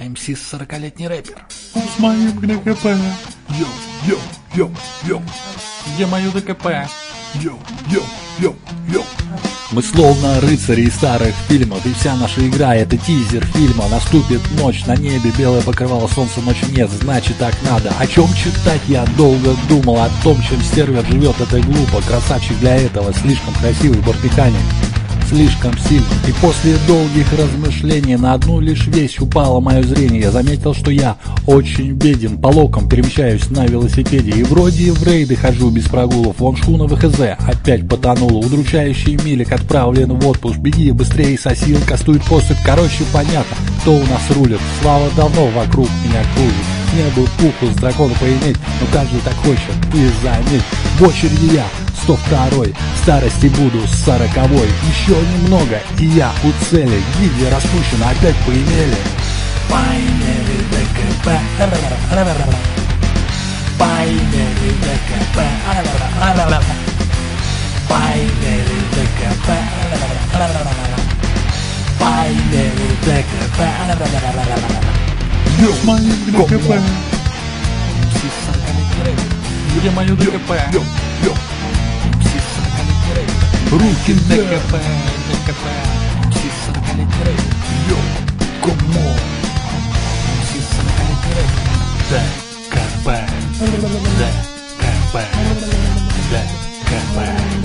МС 40-летний рэпер. С моим ДКП. Йо, йо, йо, йо. Где мое ДКП? Йо, йо, йо, йо. Мы словно рыцари из старых фильмов, и вся наша игра — это тизер фильма. Наступит ночь, на небе белое покрывало, солнца ночи нет, значит так надо. О чем читать я долго думал, о том, чем сервер живет, это глупо. Красавчик для этого, слишком красивый бортмеханик, слишком сильный. И после долгих размышлений на одну лишь вещь упало мое зрение. Я заметил, что я очень беден, по локам перемещаюсь на велосипеде. И вроде в рейды хожу без прогулов. Вон шхуна ВХЗ опять потонула. Удручающий милик отправлен в отпуск. Беги быстрее, соси, кастует поступ. Короче, понятно, кто у нас рулит. Слава давно вокруг меня кружит. Не был пуху с дракона поиметь, но каждый так хочет, ты заметь. В очереди я, 102-й, старости буду 40-й. Еще немного, и я у цели. Гильдия распущена, опять поимели. Поимели ДКП. Поимели ДКП. Поимели ДКП. Поимели ДКП. С моим ДКП. МС 40-летний рэпер. Где мое ДКП? Йо, йо. МС 40-летний рэпер. Руки вверх. ДКП. МС 40-летний рэпер. Йо, кому? МС 40-летний рэпер. ДКП. ДКП. ДКП.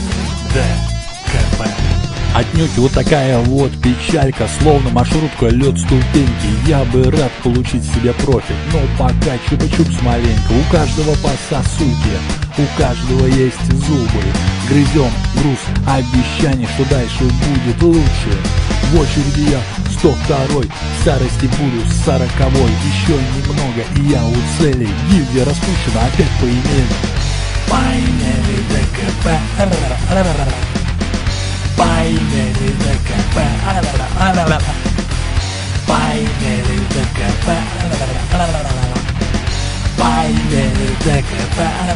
ДКП. Отнюдь вот такая вот печалька, словно маршрутка, лед, ступеньки. Я бы рад получить себе профиль, но пока чупа-чупс маленько. У каждого по сосульке, у каждого есть зубы. Грызем груз обещаний, что дальше будет лучше. В очереди я 102-й, в старости буду 40-й. Еще немного, и я у цели. Гильдия распущена, опять поимели. Поимели ДКП. Поимели ДКП. Поимели ДКП. Поимели ДКП.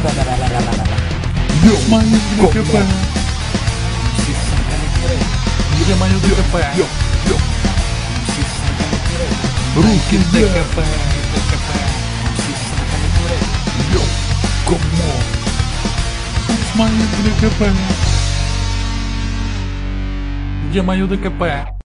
С моим ДКП. МС 40-летний рэпер. Где мое ДКП? Йо, йо. МС 40-летний рэпер. Руки вверх. ДКП. МС 40-летний рэпер. Йо, кому? С моим ДКП. Где мое ДКП?